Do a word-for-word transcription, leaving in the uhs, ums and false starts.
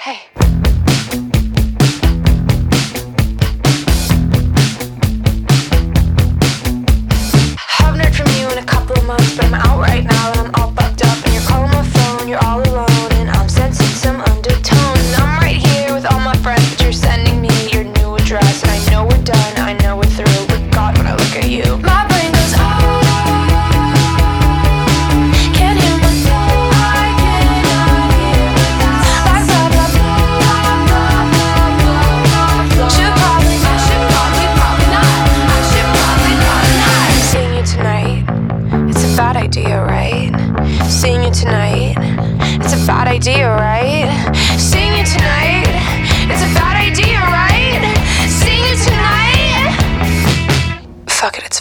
Hey. Haven't heard from you in a couple of months, but I'm out right now and I'm all fucked up. And you're calling my phone, you're all alone, and I'm sensing some undertone. And I'm right here with all my friends, but you're sending me your new address. And I know we're done, I know we're through, but God, when I look at you, my brain goes, oh. Bad idea, right? Seeing you tonight, it's a bad idea, right? Seeing you tonight, it's a bad idea, right? Seeing you tonight, fuck it, it's